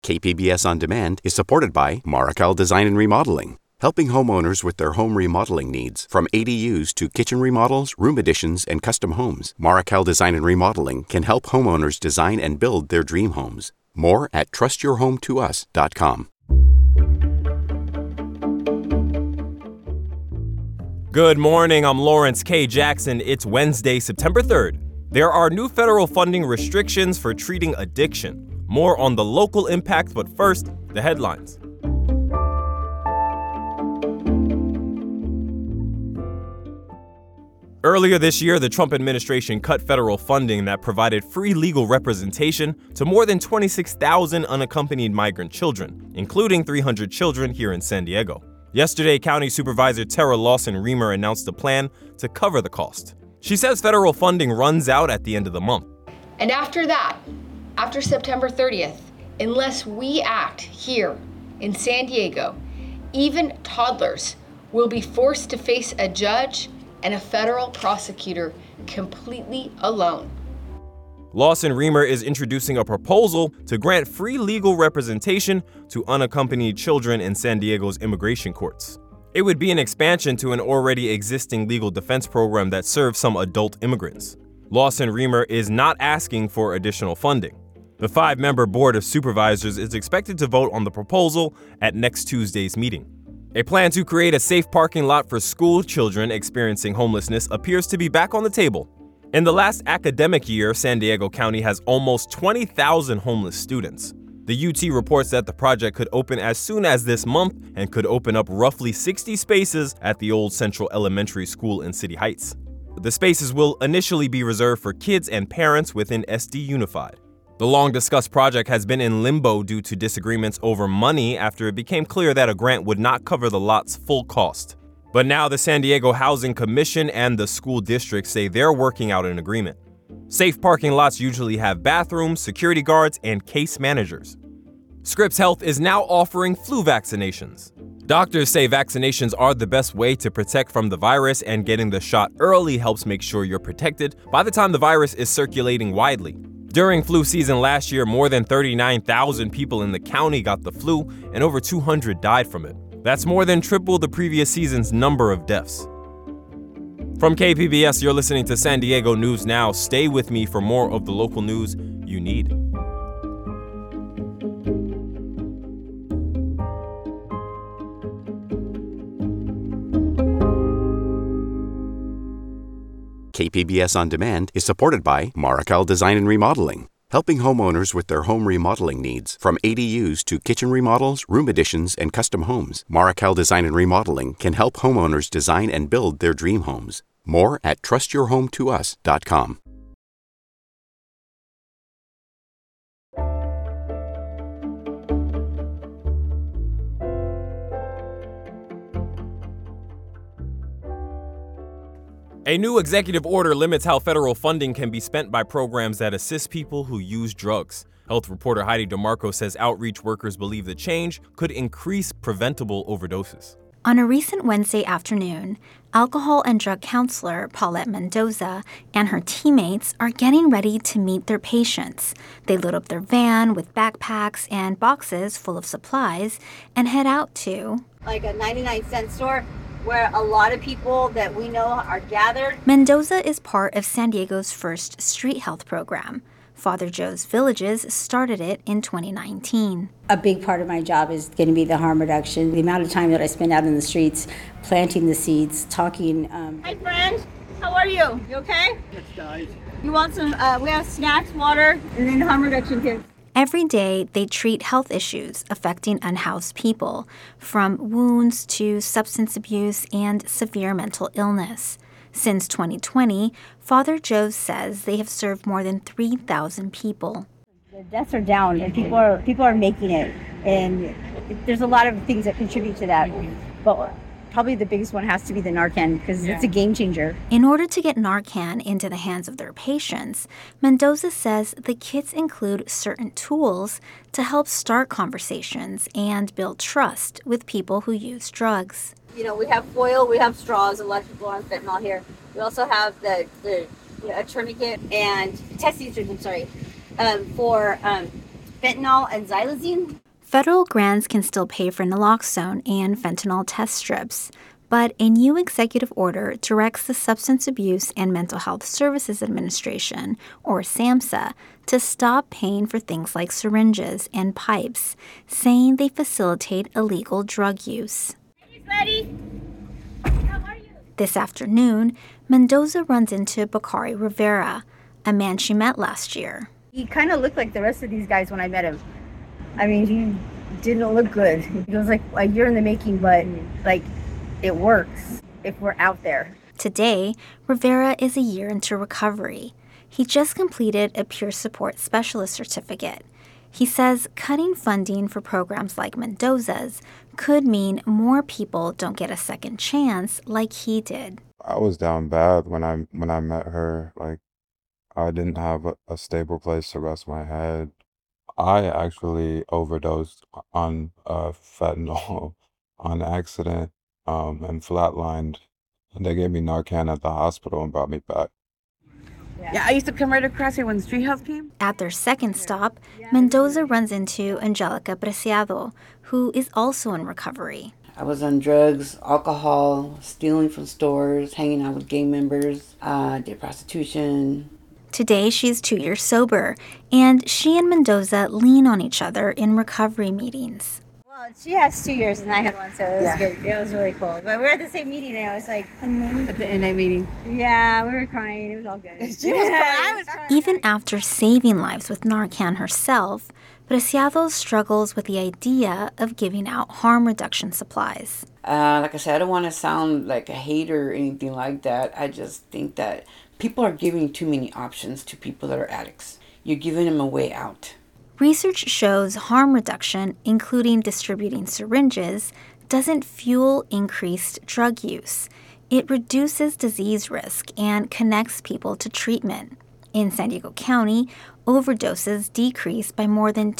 KPBS On Demand is supported by Marrokal Design and Remodeling, helping homeowners with their home remodeling needs. From ADUs to kitchen remodels, room additions, and custom homes, Marrokal Design and Remodeling can help homeowners design and build their dream homes. More at trustyourhometous.com. Good morning, I'm Lawrence K. Jackson. It's Wednesday, September 3rd. There are new federal funding restrictions for treating addiction. More on the local impact, but first, the headlines. Earlier this year, the Trump administration cut federal funding that provided free legal representation to more than 26,000 unaccompanied migrant children, including 300 children here in San Diego. Yesterday, County Supervisor Tara Lawson-Remer announced a plan to cover the cost. She says federal funding runs out at the end of the month. And after that, after September 30th, unless we act here in San Diego, even toddlers will be forced to face a judge and a federal prosecutor completely alone. Lawson-Remer is introducing a proposal to grant free legal representation to unaccompanied children in San Diego's immigration courts. It would be an expansion to an already existing legal defense program that serves some adult immigrants. Lawson-Remer is not asking for additional funding. The 5-member Board of Supervisors is expected to vote on the proposal at next Tuesday's meeting. A plan to create a safe parking lot for school children experiencing homelessness appears to be back on the table. In the last academic year, San Diego County has almost 20,000 homeless students. The UT reports that the project could open as soon as this month and could open up roughly 60 spaces at the old Central Elementary School in City Heights. The spaces will initially be reserved for kids and parents within SD Unified. The long-discussed project has been in limbo due to disagreements over money after it became clear that a grant would not cover the lot's full cost. But now the San Diego Housing Commission and the school district say they're working out an agreement. Safe parking lots usually have bathrooms, security guards, and case managers. Scripps Health is now offering flu vaccinations. Doctors say vaccinations are the best way to protect from the virus, and getting the shot early helps make sure you're protected by the time the virus is circulating widely. During flu season last year, more than 39,000 people in the county got the flu, and over 200 died from it. That's more than triple the previous season's number of deaths. From KPBS, you're listening to San Diego News Now. Stay with me for more of the local news you need. KPBS On Demand is supported by Marrokal Design and Remodeling, helping homeowners with their home remodeling needs. From ADUs to kitchen remodels, room additions, and custom homes, Marrokal Design and Remodeling can help homeowners design and build their dream homes. More at trustyourhometous.com. A new executive order limits how federal funding can be spent by programs that assist people who use drugs. Health reporter Heidi DeMarco says outreach workers believe the change could increase preventable overdoses. On a recent Wednesday afternoon, alcohol and drug counselor Paulette Mendoza and her teammates are getting ready to meet their patients. They load up their van with backpacks and boxes full of supplies and head out to like a 99-cent store where a lot of people that we know are gathered. Mendoza is part of San Diego's first street health program. Father Joe's Villages started it in 2019. A big part of my job is going to be the harm reduction. The amount of time that I spend out in the streets, planting the seeds, talking. Hi, friend. How are you? You okay? Yes, guys. You want some, we have snacks, water, and then harm reduction kits. Every day, they treat health issues affecting unhoused people, from wounds to substance abuse and severe mental illness. Since 2020, Father Joe says they have served more than 3,000 people. The deaths are down, and people are making it, and there's a lot of things that contribute to that. But probably the biggest one has to be the Narcan, because it's a game changer. In order to get Narcan into the hands of their patients, Mendoza says the kits include certain tools to help start conversations and build trust with people who use drugs. You know, we have foil, we have straws, electrical arm fentanyl here. We also have a tourniquet and testing strips, for fentanyl and xylazine. Federal grants can still pay for naloxone and fentanyl test strips, but a new executive order directs the Substance Abuse and Mental Health Services Administration, or SAMHSA, to stop paying for things like syringes and pipes, saying they facilitate illegal drug use. Ready? This afternoon, Mendoza runs into Bakari Rivera, a man she met last year. He kind of looked like the rest of these guys when I met him. I mean, he didn't look good. It was like a year in the making, but like it works if we're out there. Today, Rivera is a year into recovery. He just completed a peer support specialist certificate. He says cutting funding for programs like Mendoza's could mean more people don't get a second chance like he did. I was down bad when I met her. Like, I didn't have a stable place to rest my head. I actually overdosed on fentanyl on accident and flatlined. And they gave me Narcan at the hospital and brought me back. Yeah, I used to come right across here when the street health came. At their second stop, Mendoza runs into Angelica Preciado, who is also in recovery. I was on drugs, alcohol, stealing from stores, hanging out with gang members, did prostitution. Today, she's 2 years sober, and she and Mendoza lean on each other in recovery meetings. Well, she has 2 years and I had one, so it was good. It was really cool. But we were at the same meeting and I was like, At the NA meeting. yeah, we were crying. It was all good. She was crying. I was crying. Even after saving lives with Narcan herself, Preciado struggles with the idea of giving out harm reduction supplies. Like I said, I don't want to sound like a hater or anything like that. I just think that people are giving too many options to people that are addicts. You're giving them a way out. Research shows harm reduction, including distributing syringes, doesn't fuel increased drug use. It reduces disease risk and connects people to treatment. In San Diego County, overdoses decreased by more than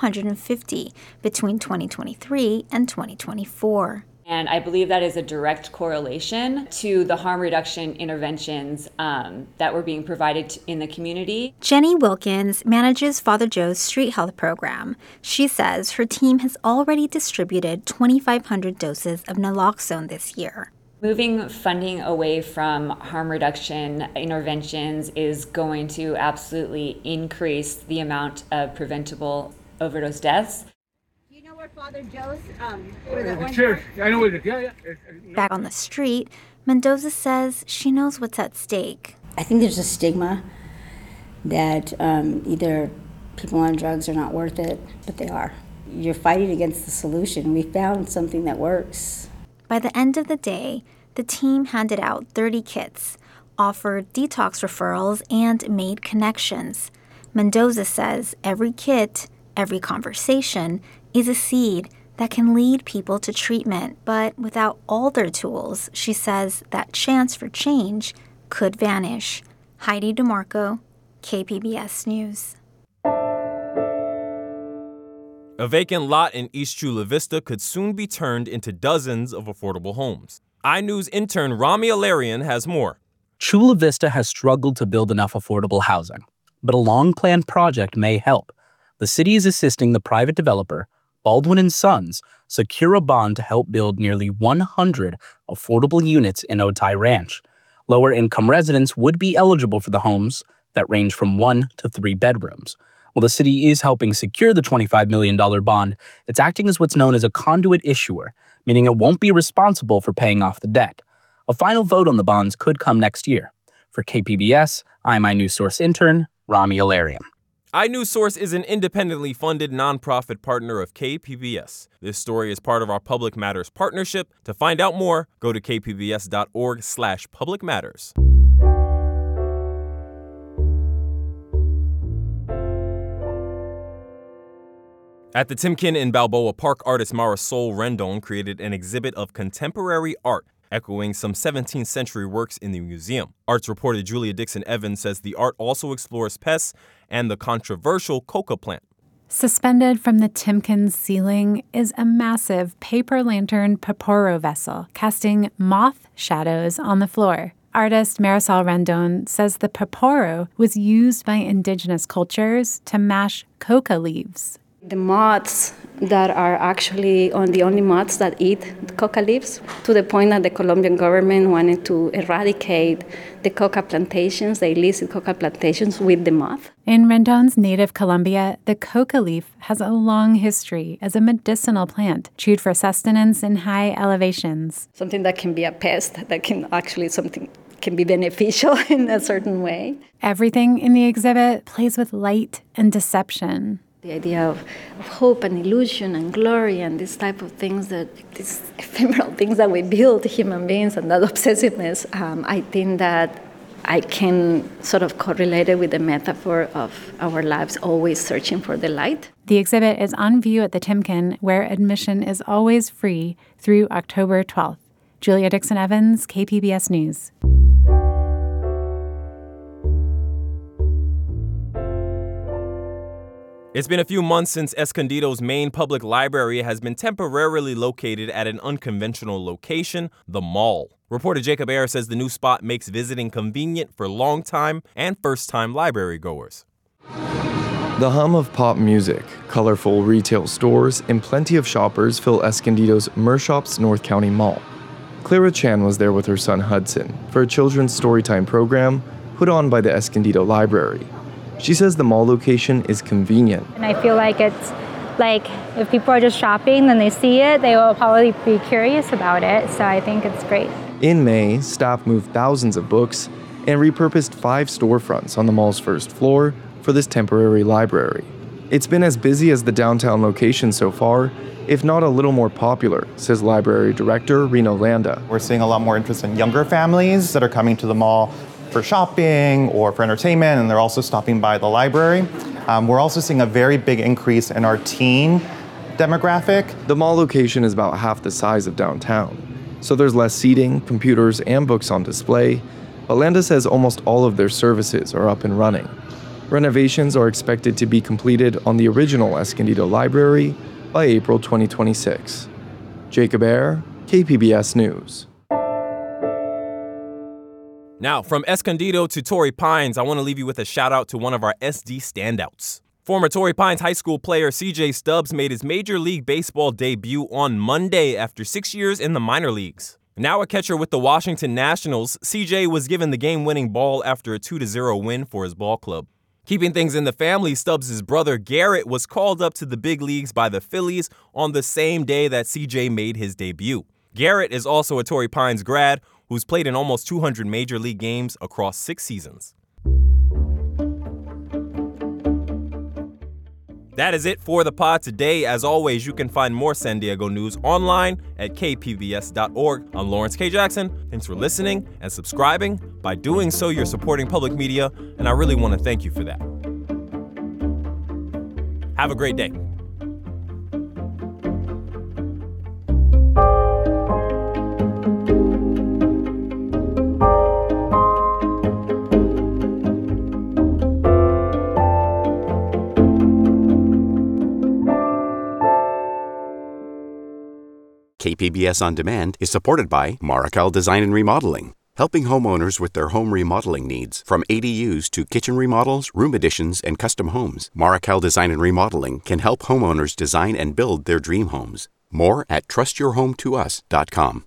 250 between 2023 and 2024. And I believe that is a direct correlation to the harm reduction interventions that were being provided in the community. Jenny Wilkins manages Father Joe's street health program. She says her team has already distributed 2,500 doses of naloxone this year. Moving funding away from harm reduction interventions is going to absolutely increase the amount of preventable overdose deaths. Father Joe's, the church. I know where it is. Yeah. Back on the street, Mendoza says she knows what's at stake. I think there's a stigma that either people on drugs are not worth it, but they are. You're fighting against the solution. We found something that works. By the end of the day, the team handed out 30 kits, offered detox referrals, and made connections. Mendoza says every kit, every conversation, is a seed that can lead people to treatment. But without all their tools, she says that chance for change could vanish. Heidi DeMarco, KPBS News. A vacant lot in East Chula Vista could soon be turned into dozens of affordable homes. iNews intern Rami Alarian has more. Chula Vista has struggled to build enough affordable housing, but a long-planned project may help. The city is assisting the private developer, Baldwin & Sons, secure a bond to help build nearly 100 affordable units in Otay Ranch. Lower-income residents would be eligible for the homes that range from 1 to 3 bedrooms. While the city is helping secure the $25 million bond, it's acting as what's known as a conduit issuer, meaning it won't be responsible for paying off the debt. A final vote on the bonds could come next year. For KPBS, I'm iNews Source intern Rami Alarian. iNews Source is an independently funded nonprofit partner of KPBS. This story is part of our Public Matters partnership. To find out more, go to kpbs.org/Public Matters. At the Timken in Balboa Park, artist Marisol Rendon created an exhibit of contemporary art, echoing some 17th century works in the museum. Arts reporter Julia Dixon Evans says the art also explores pests and the controversial coca plant. Suspended from the Timken's ceiling is a massive paper lantern Peporo vessel casting moth shadows on the floor. artist Marisol Rendon says the poporo was used by indigenous cultures to mash coca leaves. The moths that are actually the only moths that eat the coca leaves, to the point that the Colombian government wanted to eradicate the coca plantations, the illicit coca plantations, with the moth. In Rendon's native Colombia, the coca leaf has a long history as a medicinal plant, chewed for sustenance in high elevations. Something that can be a pest, that can actually can be beneficial in a certain way. Everything in the exhibit plays with light and deception. The idea of hope and illusion and glory and these type of things, these ephemeral things that we build, human beings, and that obsessiveness, I think that I can sort of correlate it with the metaphor of our lives always searching for the light. The exhibit is on view at the Timken, where admission is always free through October 12th. Julia Dixon Evans, KPBS News. It's been a few months since Escondido's main public library has been temporarily located at an unconventional location, the mall. Reporter Jacob Ayer says the new spot makes visiting convenient for long-time and first-time library goers. The hum of pop music, colorful retail stores, and plenty of shoppers fill Escondido's Mershops North County Mall. Clara Chan was there with her son Hudson for a children's storytime program put on by the Escondido Library. She says the mall location is convenient. And I feel like it's like if people are just shopping, then they see it, they will probably be curious about it. So I think it's great. In May, staff moved thousands of books and repurposed 5 storefronts on the mall's first floor for this temporary library. It's been as busy as the downtown location so far, if not a little more popular, says library director Reno Landa. We're seeing a lot more interest in younger families that are coming to the mall for shopping or for entertainment, and they're also stopping by the library. We're also seeing a very big increase in our teen demographic. The mall location is about half the size of downtown, so there's less seating, computers, and books on display, but Landa says almost all of their services are up and running. Renovations are expected to be completed on the original Escondido Library by April 2026. Jacob Ayer, KPBS News. Now, from Escondido to Torrey Pines, I want to leave you with a shout out to one of our SD standouts. Former Torrey Pines high school player CJ Stubbs made his Major League Baseball debut on Monday after 6 years in the minor leagues. Now a catcher with the Washington Nationals, CJ was given the game-winning ball after a 2-0 win for his ball club. Keeping things in the family, Stubbs' brother Garrett was called up to the big leagues by the Phillies on the same day that CJ made his debut. Garrett is also a Torrey Pines grad who's played in almost 200 Major League games across 6 seasons. That is it for the pod today. As always, you can find more San Diego news online at kpbs.org. I'm Lawrence K. Jackson. Thanks for listening and subscribing. By doing so, you're supporting public media, and I really want to thank you for that. Have a great day. KPBS On Demand is supported by Marrocel Design and Remodeling, helping homeowners with their home remodeling needs. From ADUs to kitchen remodels, room additions, and custom homes, Marrocel Design and Remodeling can help homeowners design and build their dream homes. More at trustyourhometous.com.